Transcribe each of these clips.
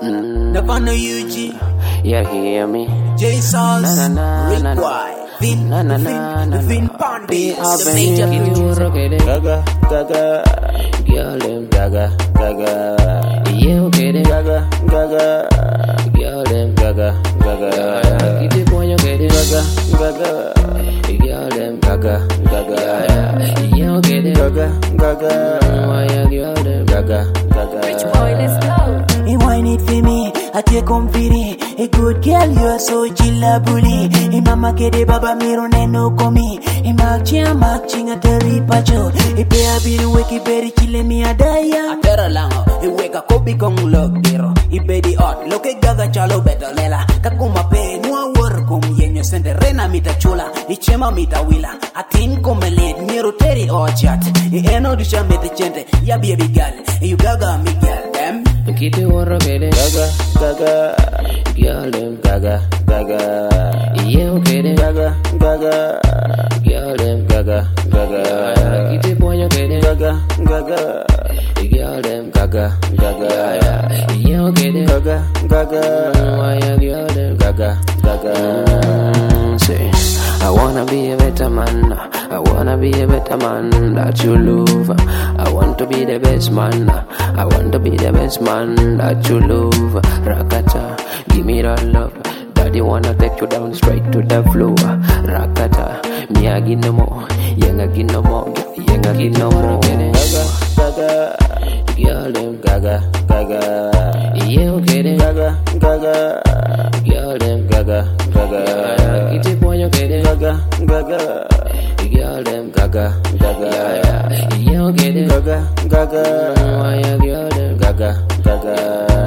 Navano UG. You hear me? J Sauce. Na, na, Rick na, na. White. Vin. Na, na, The na, na, Vin na. Pandey. The Avenue, major producer. Gaga, gaga, girl them gaga, gaga. Yeah, okay then. Gaga, gaga, girl them gaga, gaga. Keep it going, okay then. Gaga, gaga, girl them gaga, gaga. Yeah, okay then. Gaga, gaga, why you girl them gaga, gaga. Rich boy, let's go. He whine it for me, I take on pity. A good girl, you are so chilla bully. He mama kede baba miro no komi. He marching at the ripacho. He pay a bill wiki berry chile me a daya. A terra lango, he wake a kopi kong look dero. He bedi ot, look at gaga chalo better lela. Kakuma pe, no work kum yenyo sende rena mita chula. He chema mita wila. A tin come lead, miro teri or chat. He eno disha mete chente, ya baby girl. You gaga me girl, them. Keep it war, okay then. Gaga, gaga, girl them gaga, gaga. Yeah, okay then. Gaga, gaga, girl them gaga, gaga. Keep it boy, okay then. Gaga, gaga, girl them gaga, gaga. Yeah, okay then. Gaga, gaga, why you girl them gaga, gaga. Say, I wanna be a better man. I wanna be a better man that you love. I want to be the best man. I want to be the best man that you love. Rakata, give me that love. Daddy wanna take you down straight to the floor. Rakata, me a give no more. Yenga give no more. Yenga give no more. Gaga, gaga, girl them gaga, gaga. Yeah, okay then. Gaga, gaga, girl them gaga, gaga. Keep it boy, okay then. Gaga, gaga. Girl them gaga, gaga. Yeah, okay then. Gaga, gaga. Why you girl them gaga, gaga.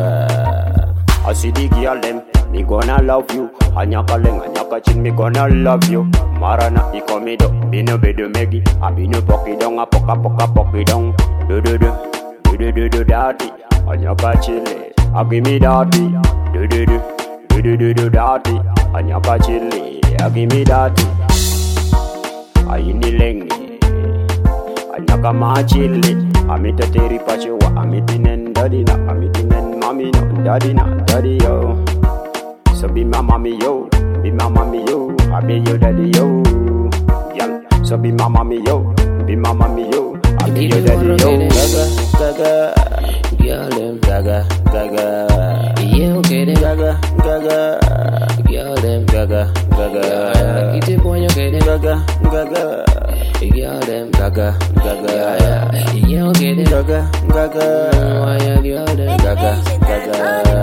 I see the girl them, me gonna love you. Anyaka leng, anyaka chin, me gonna love you. Marana ikomido, bino bedo megi. A bino poki dong, a poka poki dong. Do daddy. Anyaka chile, a give me daddy. Do daddy. Anyaka chile, a give me daddy. Ayini lengi anyaka machili amita teri pachewa amitinen daddy na amitinen mami no daddy yo. So be my mommy yo, be my mommy yo, I be your daddy yo. Yeah, so be my mommy yo, be my mommy yo, I be your daddy yo. Gaga, gaga, girl them gaga, gaga. Yeah, okay then. Gaga, gaga, girl them gaga, gaga. Keep it boy, okay then. Gaga, gaga, girl them gaga, gaga. Yeah, okay then. Gaga, gaga, why you girl them gaga, gaga.